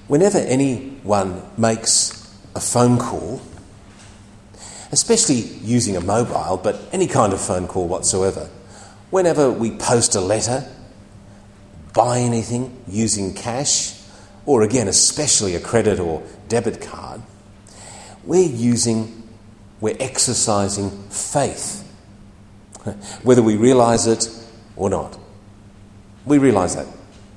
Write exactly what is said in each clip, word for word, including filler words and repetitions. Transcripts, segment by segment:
Whenever anyone makes a phone call, especially using a mobile, but any kind of phone call whatsoever, whenever we post a letter, buy anything using cash, or again, especially a credit or debit card, we're using, we're exercising faith, whether we realise it or not. We realise that.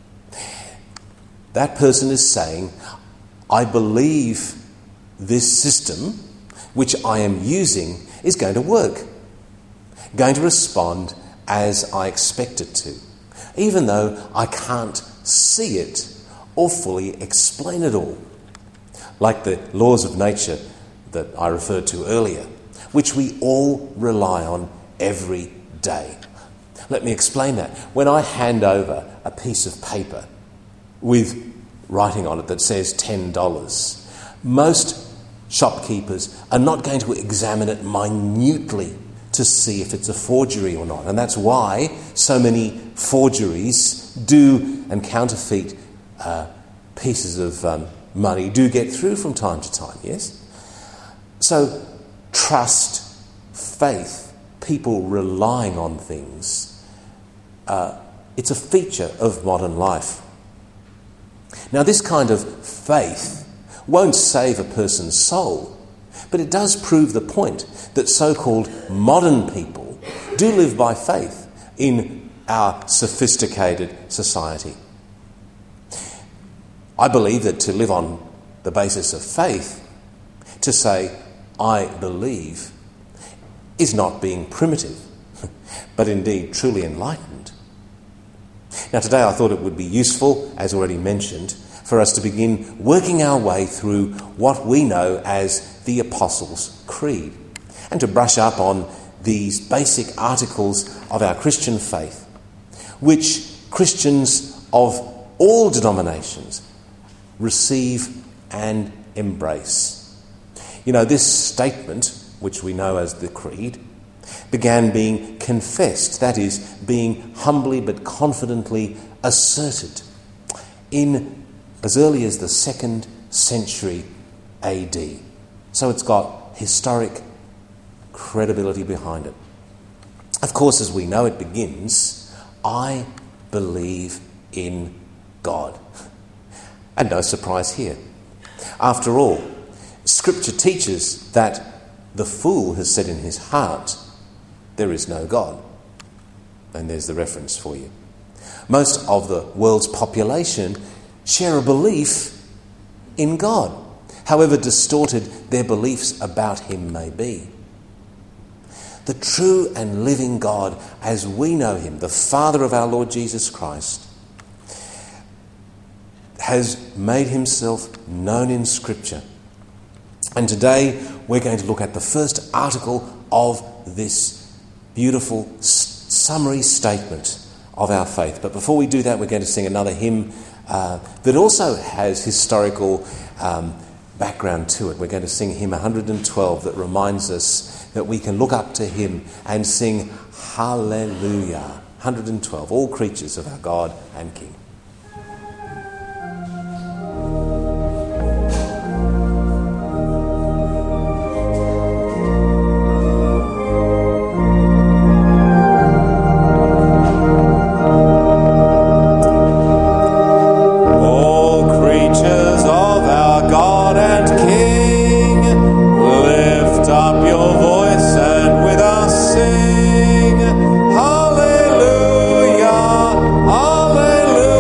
That person is saying, I believe this system, which I am using, is going to work, going to respond as I expect it to, even though I can't see it or fully explain it all. Like the laws of nature that I referred to earlier, which we all rely on every day. Let me explain that. When I hand over a piece of paper with writing on it that says ten dollars, most shopkeepers are not going to examine it minutely to see if it's a forgery or not. And that's why so many forgeries do and counterfeit uh, pieces of um, money do get through from time to time, yes? So trust, faith, people relying on things, uh, it's a feature of modern life. Now, this kind of faith won't save a person's soul, but it does prove the point that so-called modern people do live by faith in our sophisticated society. I believe that to live on the basis of faith, to say, I believe, is not being primitive, but indeed truly enlightened. Now, today I thought it would be useful, as already mentioned, for us to begin working our way through what we know as the Apostles' Creed, and to brush up on these basic articles of our Christian faith, which Christians of all denominations receive and embrace. You know, this statement, which we know as the Creed, began being confessed, that is, being humbly but confidently asserted in as early as the second century A D. So it's got historic credibility behind it. Of course, as we know, it begins, I believe in God. And no surprise here. After all, Scripture teaches that the fool has said in his heart, there is no God. And there's the reference for you. Most of the world's population share a belief in God, however distorted their beliefs about him may be. The true and living God, as we know him, the Father of our Lord Jesus Christ, has made himself known in Scripture. And today we're going to look at the first article of this beautiful s- summary statement of our faith. But before we do that, we're going to sing another hymn uh, that also has historical um, background to it. We're going to sing hymn one hundred twelve that reminds us that we can look up to him and sing Hallelujah. one hundred twelve, all creatures of our God and King. Hallelujah, hallelujah.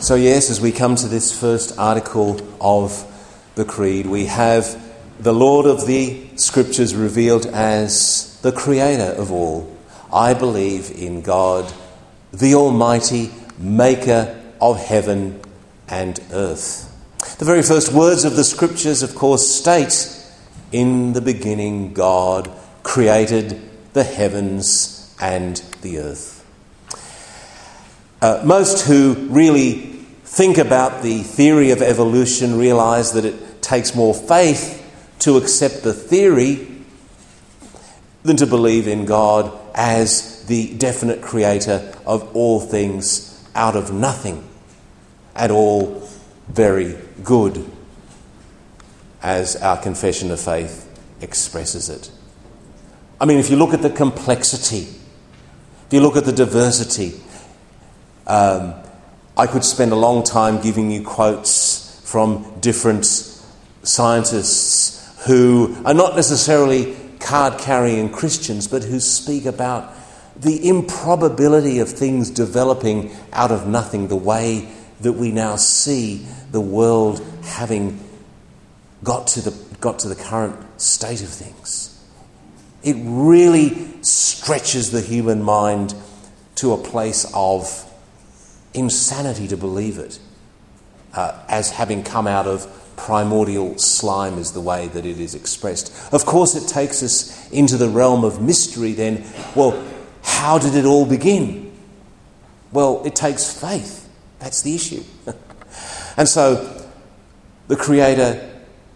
So yes, as we come to this first article of the Creed, we have the Lord of the Scriptures revealed as the Creator of all. I believe in God, the Almighty, Maker of heaven and earth. The very first words of the Scriptures, of course, state, in the beginning God created the heavens and the earth. Uh, most who really think about the theory of evolution realise that it takes more faith to accept the theory than to believe in God as the definite creator of all things out of nothing, and all very good, as our confession of faith expresses it. I mean, if you look at the complexity, if you look at the diversity, um, I could spend a long time giving you quotes from different scientists who are not necessarily card-carrying Christians, but who speak about the improbability of things developing out of nothing, the way that we now see the world having got to the got to the current state of things. It really stretches the human mind to a place of insanity to believe it, uh, as having come out of primordial slime is the way that it is expressed. Of course, it takes us into the realm of mystery then. Well, how did it all begin? Well, it takes faith. That's the issue. And so the Creator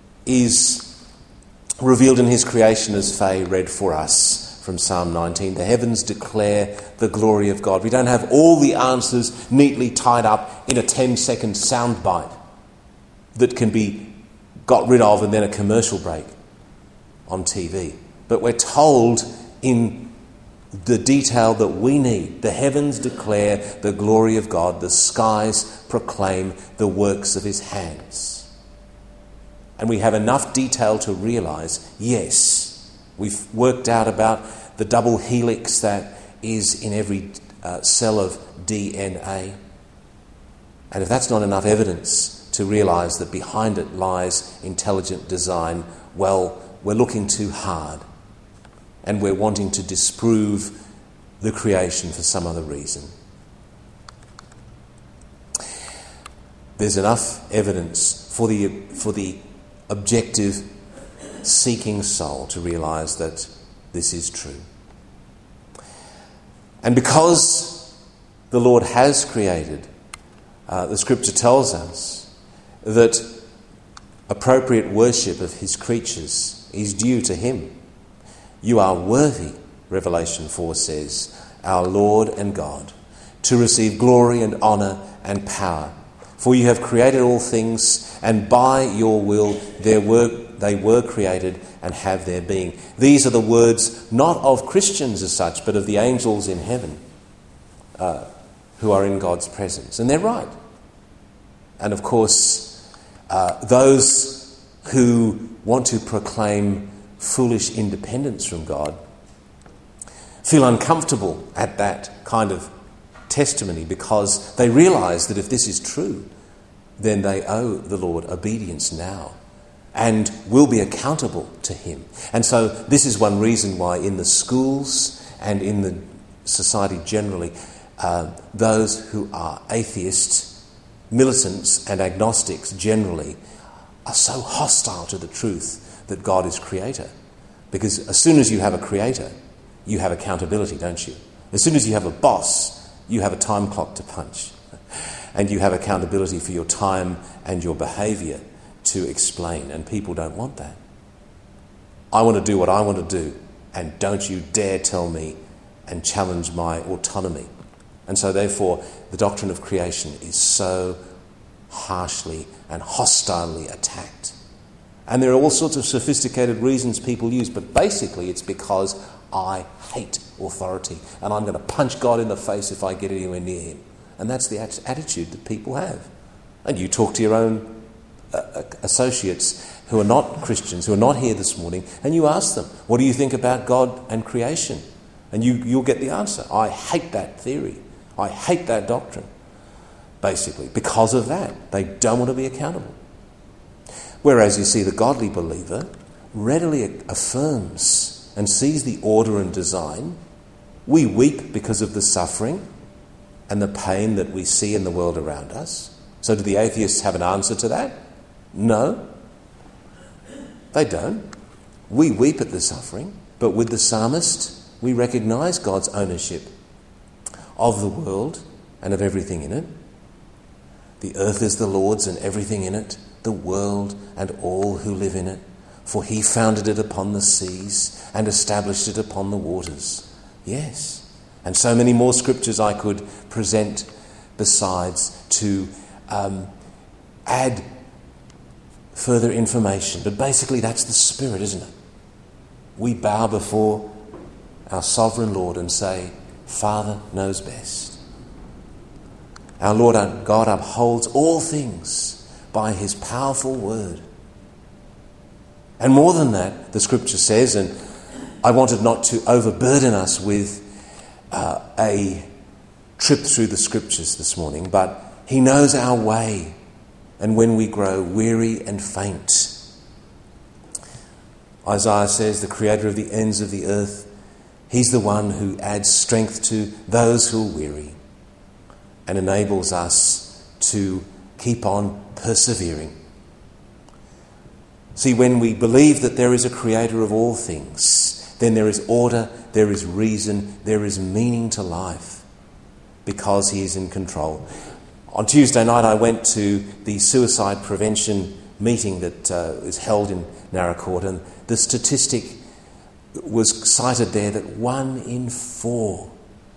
is revealed in his creation, as Faye read for us from Psalm nineteen. The heavens declare the glory of God. We don't have all the answers neatly tied up in a ten-second soundbite that can be got rid of and then a commercial break on T V. But we're told in the detail that we need. The heavens declare the glory of God. The skies proclaim the works of his hands. And we have enough detail to realise, yes, we've worked out about the double helix that is in every uh, cell of D N A. And if that's not enough evidence to realise that behind it lies intelligent design, well, we're looking too hard. And we're wanting to disprove the creation for some other reason. There's enough evidence for the for the objective seeking soul to realise that this is true. And because the Lord has created, uh, the Scripture tells us that appropriate worship of his creatures is due to him. You are worthy, Revelation four says, our Lord and God, to receive glory and honour and power. For you have created all things, and by your will there were, they were created and have their being. These are the words not of Christians as such, but of the angels in heaven uh, who are in God's presence. And they're right. And of course, uh, those who want to proclaim foolish independence from God feel uncomfortable at that kind of testimony, because they realise that if this is true, then they owe the Lord obedience now and will be accountable to him. And so this is one reason why in the schools and in the society generally, uh, those who are atheists, militants and agnostics generally are so hostile to the truth that God is creator. Because as soon as you have a creator, you have accountability, don't you? As soon as you have a boss, you have a time clock to punch. And you have accountability for your time and your behaviour to explain. And people don't want that. I want to do what I want to do, and don't you dare tell me and challenge my autonomy. And so therefore, the doctrine of creation is so harshly and hostilely attacked. And there are all sorts of sophisticated reasons people use, but basically it's because I hate authority, and I'm going to punch God in the face if I get anywhere near him. And that's the attitude that people have. And you talk to your own uh, associates who are not Christians, who are not here this morning, and you ask them, what do you think about God and creation? And you, you'll get the answer. I hate that theory. I hate that doctrine. basically. Because of that, they don't want to be accountable. Whereas you see the godly believer readily affirms and sees the order and design. We weep because of the suffering and the pain that we see in the world around us. So do the atheists have an answer to that? No. They don't. We weep at the suffering, but with the psalmist, we recognise God's ownership of the world and of everything in it. The earth is the Lord's and everything in it, the world and all who live in it. For he founded it upon the seas and established it upon the waters. Yes. And so many more scriptures I could present besides to um, add further information. But basically that's the spirit, isn't it? We bow before our sovereign Lord and say, Father knows best. Our Lord our God upholds all things by his powerful word. And more than that, the scripture says, and I wanted not to overburden us with uh, a trip through the scriptures this morning, but he knows our way and when we grow weary and faint. Isaiah says, the creator of the ends of the earth, he's the one who adds strength to those who are weary and enables us to keep on persevering. See, when we believe that there is a creator of all things, then there is order, there is reason, there is meaning to life because he is in control. On Tuesday night I went to the suicide prevention meeting that uh, is held in Naracoorte, and the statistic was cited there that one in four,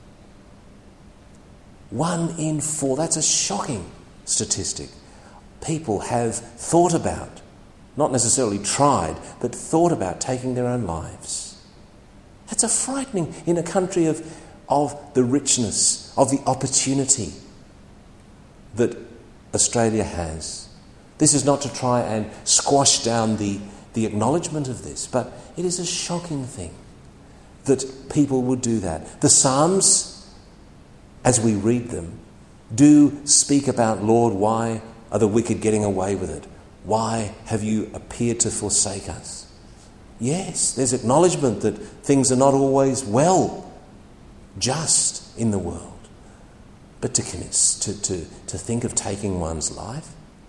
one in four, that's a shocking statistic, people have thought about, not necessarily tried, but thought about taking their own lives. That's a frightening, in a country of, of the richness, of the opportunity that Australia has. This is not to try and squash down the, the acknowledgement of this, but it is a shocking thing that people would do that. The Psalms, as we read them, do speak about, Lord, why are the wicked getting away with it? Why have you appeared to forsake us? Yes, there's acknowledgement that things are not always well, just in the world. But to commit, to, to, to think of taking one's life,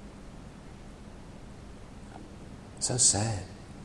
so sad.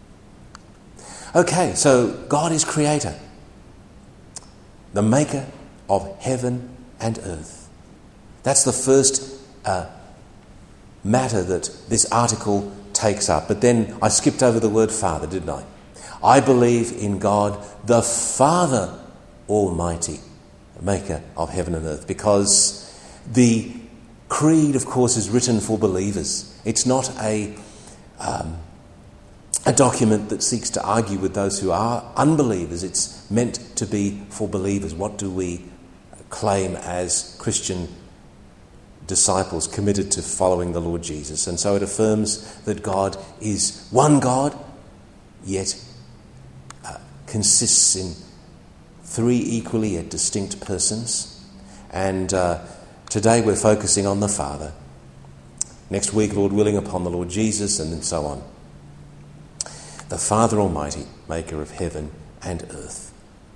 Okay, so God is creator, the maker of heaven and earth. That's the first uh, matter that this article takes up. But then I skipped over the word Father, didn't I? I believe in God, the Father Almighty, maker of heaven and earth, because the creed, of course, is written for believers. It's not a um, a document that seeks to argue with those who are unbelievers. It's meant to be for believers. What do we claim as Christian disciples committed to following the Lord Jesus? And so it affirms that God is one God, yet uh, consists in three equally yet distinct persons. And uh, today we're focusing on the Father. Next week, Lord willing, upon the Lord Jesus, and then so on. The Father Almighty, maker of heaven and earth.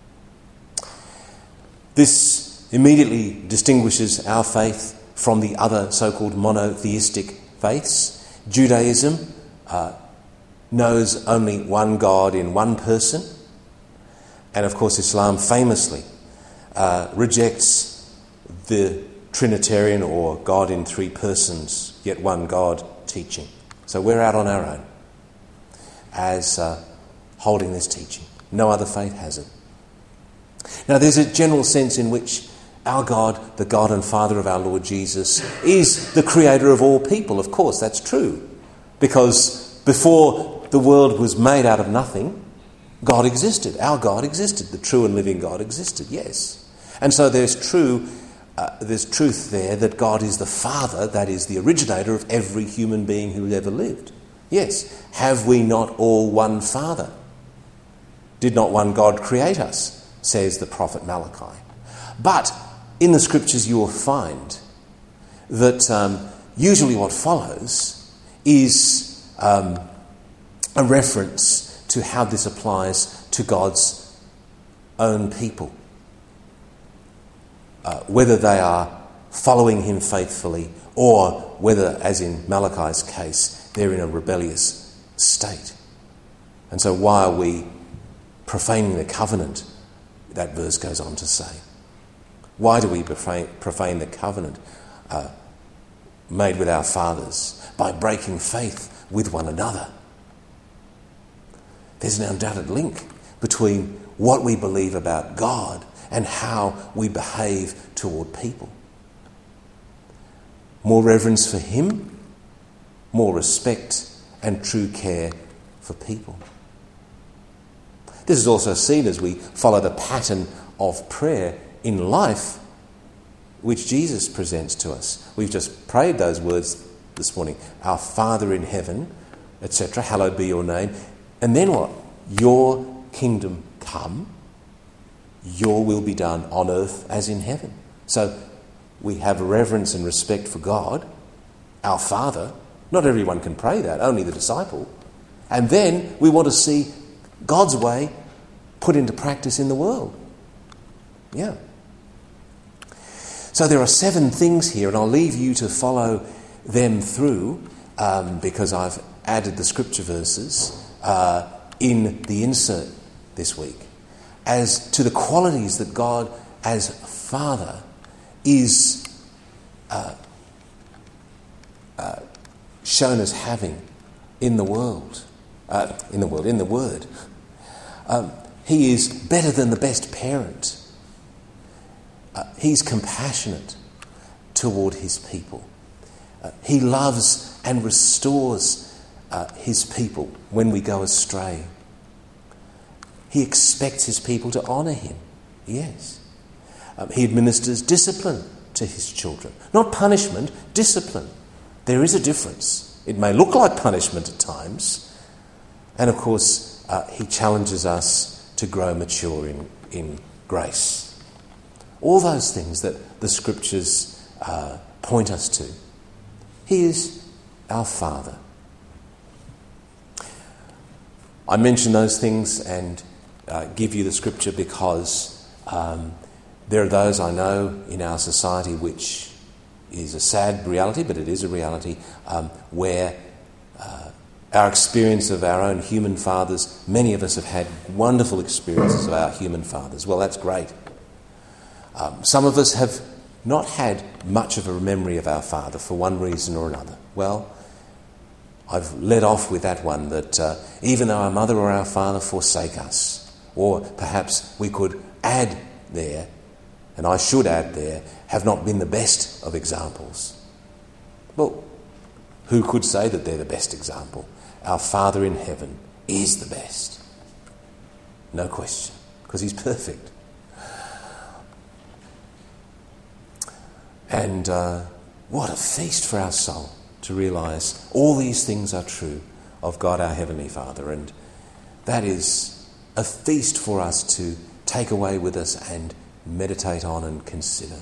This immediately distinguishes our faith from the other so-called monotheistic faiths. Judaism uh, knows only one God in one person. And of course Islam famously uh, rejects the Trinitarian or God in three persons, yet one God teaching. So we're out on our own as uh, holding this teaching. No other faith has it. Now there's a general sense in which our God, the God and Father of our Lord Jesus, is the creator of all people. Of course, that's true. Because before the world was made out of nothing, God existed. Our God existed. The true and living God existed, yes. And so there's true, uh, there's truth there that God is the Father, that is the originator of every human being who ever lived. Yes. Have we not all one Father? Did not one God create us? Says the prophet Malachi. But in the scriptures you will find that um, usually what follows is um, a reference to how this applies to God's own people. Uh, whether they are following him faithfully or whether, as in Malachi's case, they're in a rebellious state. And so why are we profaning the covenant? That verse goes on to say. Why do we profane, profane the covenant uh, made with our fathers? By breaking faith with one another. There's an undoubted link between what we believe about God and how we behave toward people. More reverence for him, more respect and true care for people. This is also seen as we follow the pattern of prayer in life which Jesus presents to us. We've just prayed those words this morning. Our Father in heaven, et cetera, hallowed be your name. And then what? Your kingdom come, your will be done on earth as in heaven. So we have reverence and respect for God, our Father. Not everyone can pray that, only the disciple. And then we want to see God's way put into practice in the world. Yeah. So there are seven things here, and I'll leave you to follow them through um, because I've added the scripture verses uh, in the insert this week as to the qualities that God as Father is uh, uh, shown as having in the world, uh, in the world, in the Word. Um, he is better than the best parent. Uh, he's compassionate toward his people. Uh, he loves and restores uh, his people when we go astray. He expects his people to honour him. Yes. Um, he administers discipline to his children. Not punishment, discipline. There is a difference. It may look like punishment at times. And of course, uh, he challenges us to grow mature in, in grace. All those things that the scriptures uh, point us to. He is our Father. I mention those things and uh, give you the scripture because um, there are those I know in our society which is a sad reality, but it is a reality, um, where uh, our experience of our own human fathers, many of us have had wonderful experiences of our human fathers. Well, that's great. Um, some of us have not had much of a memory of our father for one reason or another. Well, I've led off with that one, that uh, even though our mother or our father forsake us, or perhaps we could add there, and I should add there, have not been the best of examples. Well, who could say that they're the best example? Our Father in heaven is the best. No question, because he's perfect. And uh, what a feast for our soul to realise all these things are true of God our Heavenly Father. And that is a feast for us to take away with us and meditate on and consider.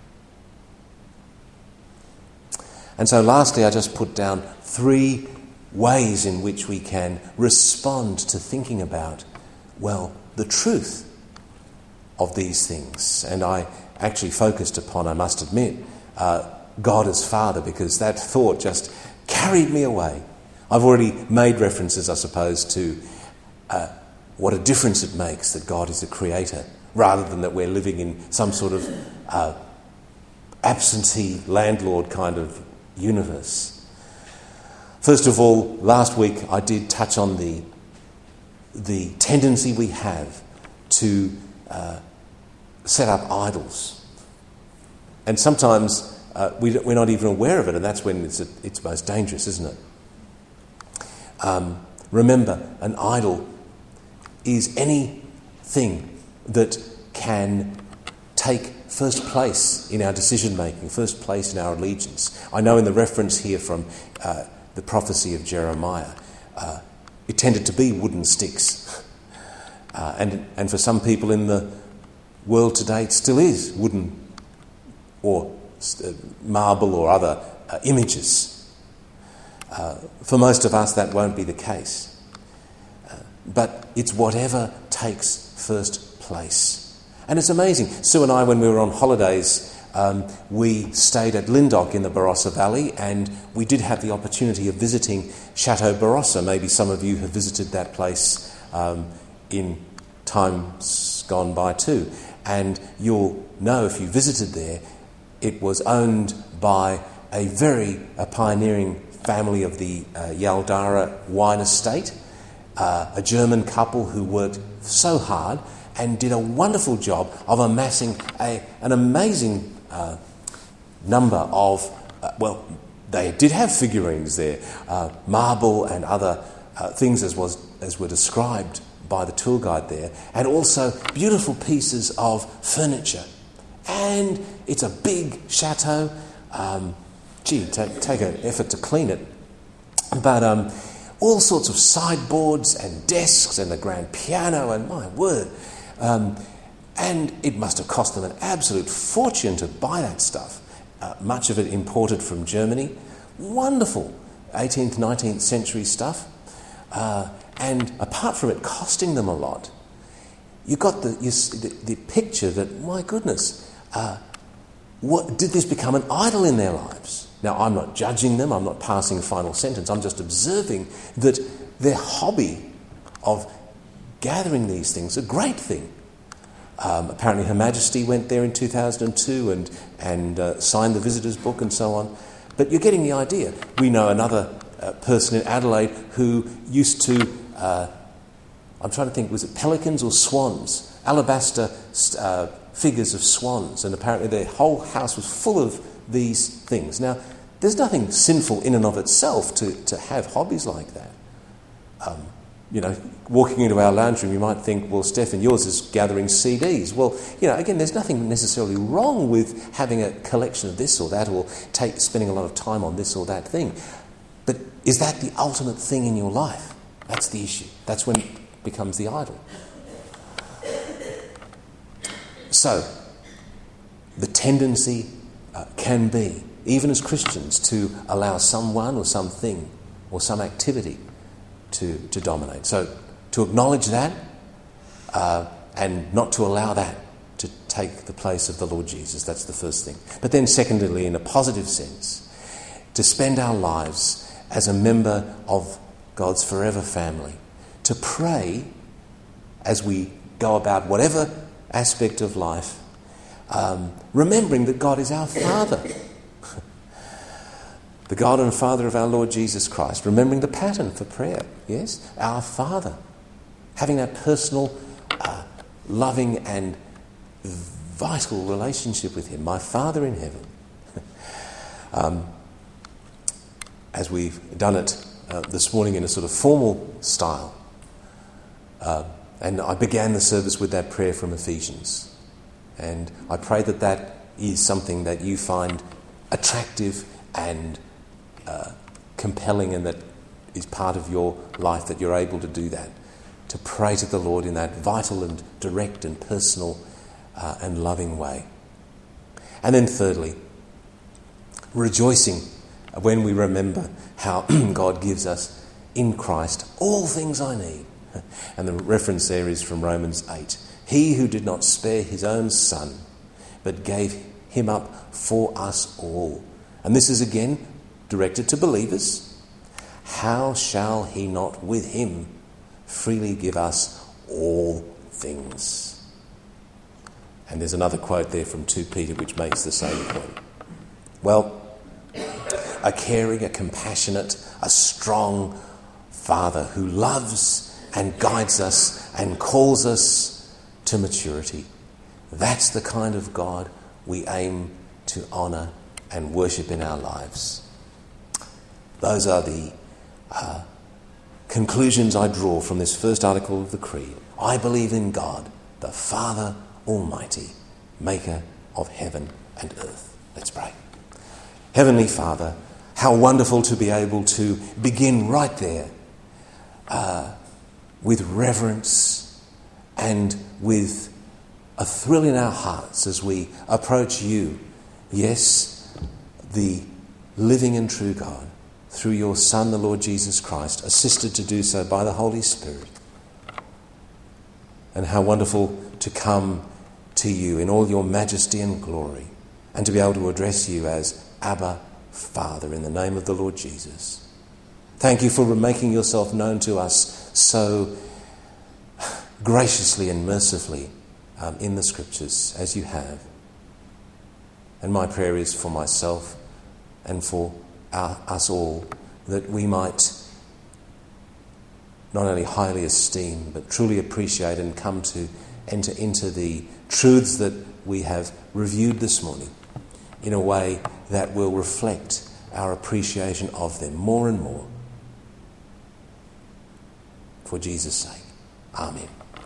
And so lastly, I just put down three ways in which we can respond to thinking about, well, the truth of these things. And I actually focused upon, I must admit, uh, God as Father, because that thought just carried me away. I've already made references, I suppose, to uh, what a difference it makes that God is a creator, rather than that we're living in some sort of uh, absentee landlord kind of universe. First of all, last week I did touch on the the tendency we have to uh, set up idols. And sometimes uh, we, we're not even aware of it, and that's when it's, a, it's most dangerous, isn't it? Um, remember, an idol is anything that can take first place in our decision-making, first place in our allegiance. I know in the reference here from uh, the prophecy of Jeremiah, uh, it tended to be wooden sticks. Uh, and, and for some people in the world today, it still is wooden or uh, marble or other uh, images. Uh, for most of us, that won't be the case. Uh, but it's whatever takes first place. And it's amazing. Sue and I, when we were on holidays, um, we stayed at Lyndoch in the Barossa Valley, and we did have the opportunity of visiting Chateau Barossa. Maybe some of you have visited that place um, in times gone by too. And you'll know, if you visited there, it was owned by a very a pioneering family of the uh, Yaldara wine estate, uh, a German couple who worked so hard and did a wonderful job of amassing a, an amazing uh, number of, uh, well, they did have figurines there, uh, marble and other uh, things as was as were described by the tour guide there, and also beautiful pieces of furniture. And it's a big chateau. Um, gee, take, take an effort to clean it. But um, all sorts of sideboards and desks and the grand piano, and my word. Um, and it must have cost them an absolute fortune to buy that stuff. Uh, much of it imported from Germany. Wonderful eighteenth, nineteenth century stuff. Uh, and apart from it costing them a lot, you got the, you, the, the picture that, my goodness, uh, what, did this become an idol in their lives? Now, I'm not judging them, I'm not passing a final sentence, I'm just observing that their hobby of gathering these things is a great thing. Um, apparently Her Majesty went there in two thousand two and, and uh, signed the visitors book and so on. But you're getting the idea. We know another uh, person in Adelaide who used to, uh, I'm trying to think, was it pelicans or swans? Alabaster uh, figures of swans, and apparently their whole house was full of these things. Now, there's nothing sinful in and of itself to, to have hobbies like that. Um, you know, walking into our lounge room, you might think, well, Stephen, yours is gathering C Ds. Well, you know, again, there's nothing necessarily wrong with having a collection of this or that, or take, spending a lot of time on this or that thing. But is that the ultimate thing in your life? That's the issue. That's when it becomes the idol. So, the tendency uh, can be, even as Christians, to allow someone or something or some activity to, to dominate. So, to acknowledge that uh, and not to allow that to take the place of the Lord Jesus. That's the first thing. But then secondly, in a positive sense, to spend our lives as a member of God's forever family, to pray as we go about whatever aspect of life, um, remembering that God is our Father, the God and Father of our Lord Jesus Christ, remembering the pattern for prayer, yes, our Father, having that personal, uh, loving and vital relationship with Him, my Father in heaven. um, as we've done it uh, this morning in a sort of formal style. Uh, and I began the service with that prayer from Ephesians. And I pray that that is something that you find attractive and uh, compelling, and that is part of your life, that you're able to do that. To pray to the Lord in that vital and direct and personal uh, and loving way. And then thirdly, rejoicing when we remember how God gives us in Christ all things I need. And the reference there is from Romans eight. He who did not spare his own son, but gave him up for us all. And this is again directed to believers. How shall he not with him freely give us all things? And there's another quote there from Second Peter which makes the same point. Well, a caring, a compassionate, a strong Father who loves and guides us and calls us to maturity. That's the kind of God we aim to honour and worship in our lives. Those are the uh, conclusions I draw from this first article of the Creed. I believe in God, the Father Almighty, maker of heaven and earth. Let's pray. Heavenly Father, how wonderful to be able to begin right there uh, with reverence and with a thrill in our hearts as we approach you. Yes, the living and true God through your Son, the Lord Jesus Christ, assisted to do so by the Holy Spirit. And how wonderful to come to you in all your majesty and glory, and to be able to address you as Abba, Father, in the name of the Lord Jesus. Thank you for making yourself known to us so graciously and mercifully um, in the Scriptures, as you have. And my prayer is for myself and for our, us all, that we might not only highly esteem, but truly appreciate and come to enter into the truths that we have reviewed this morning in a way that will reflect our appreciation of them more and more. For Jesus' sake. Amen.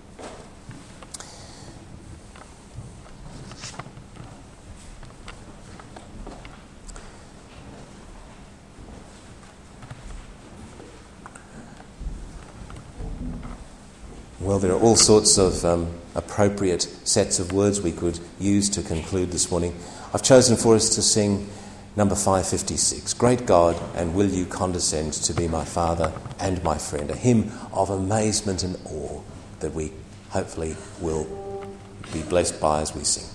Well, there are all sorts of um, appropriate sets of words we could use to conclude this morning. I've chosen for us to sing number five fifty-six, Great God, and Will You Condescend to Be My Father and My Friend, a hymn of amazement and awe that we hopefully will be blessed by as we sing.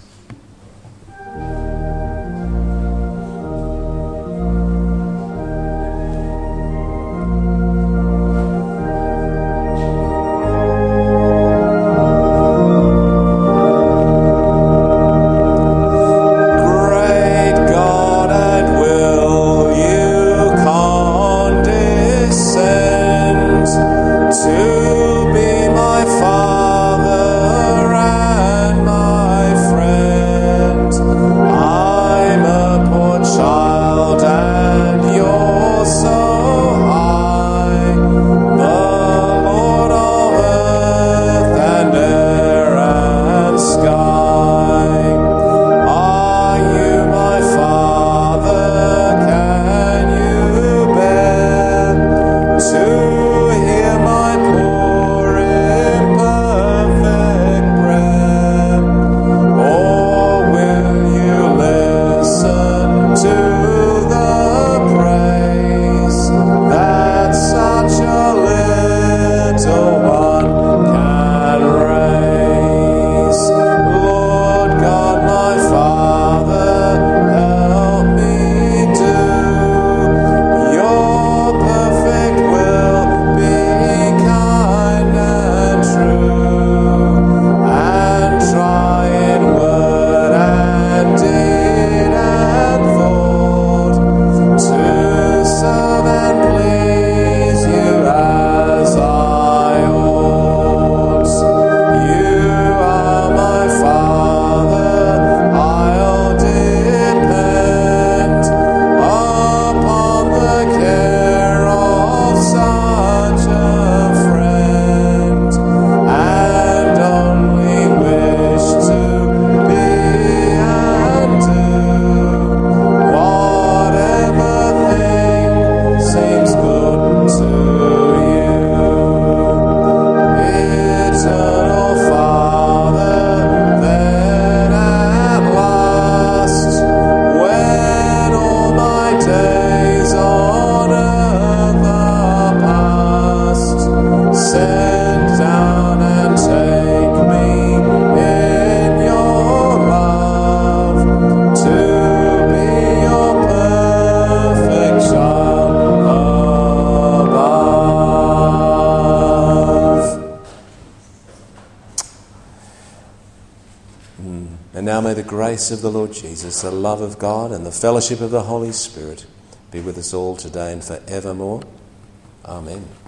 And now may the grace of the Lord Jesus, the love of God, and the fellowship of the Holy Spirit be with us all today and forevermore. Amen.